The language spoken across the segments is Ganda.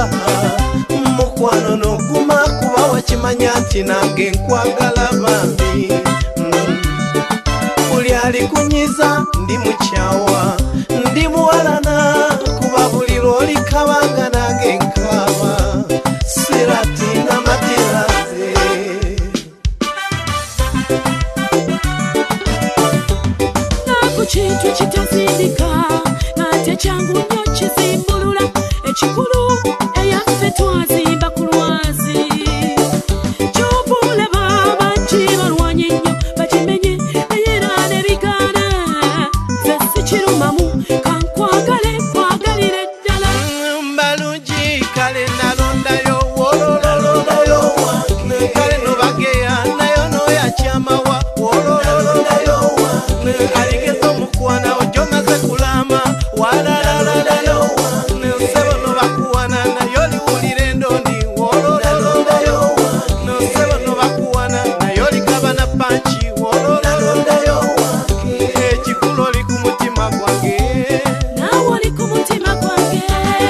mukwano n'oguma kuba wakimanya nti nange nkwagala bambi. Buli alikunyiza ndi mukyawa ndi muwalana kuba buli lw'olikabanga nange nkaba sirati n'amatiraze. Naku kintu kitazindika ate kyangu nnyo kizimbulula ekikulu eyaffe twazimba ku lwazi. Ky'obuulaba bangi balwanye nnyo bakimenye naye era ne bigaana. Nze sikirumamu kankwagale nkwagalire ddala. Balungi kale nalondayo wololololayo wange kale nobageya nayo noyakyamawa wololololayo wange aligeza omukwana ojo maze kulama walalalayo wange nsebo nobakuwana nayo liwulira endondi wololololayo wange nsebo nobakuwana nayo likaba na panchi wololololayo wange ekikulu oli ku mutima gwange. Naawe oli ku mutima gwange.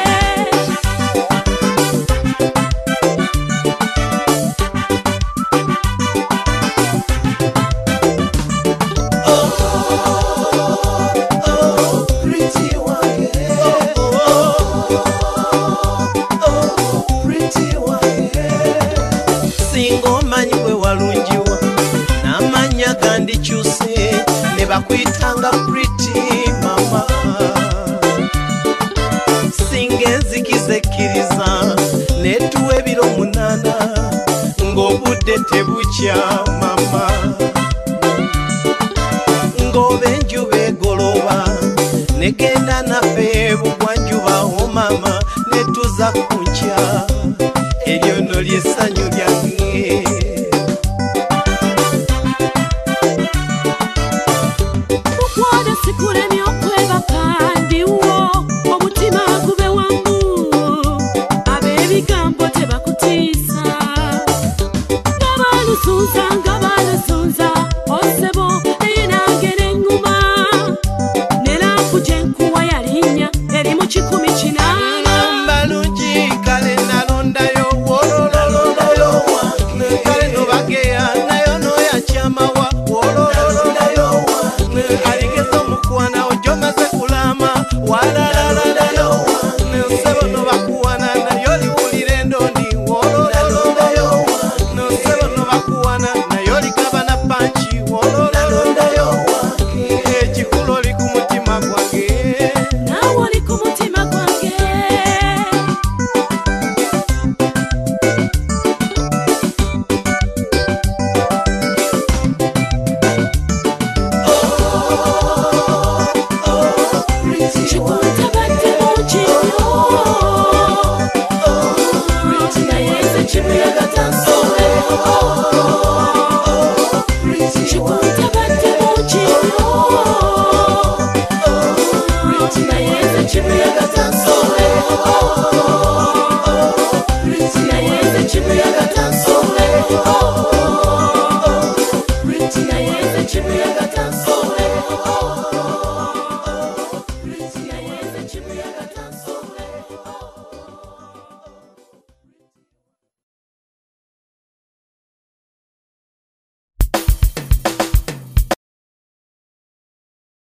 Singa omanyi bwe walungiwa n'amanya gandikyuse ne bakuyitanga pretty mama. Singa enzikiza ekkiriza netuwa ebiro 8 ng'obudde tebukya mama. Ng'oba enjuba egoloba negenda naffe bugwanjuba o mama netuza ku nkya.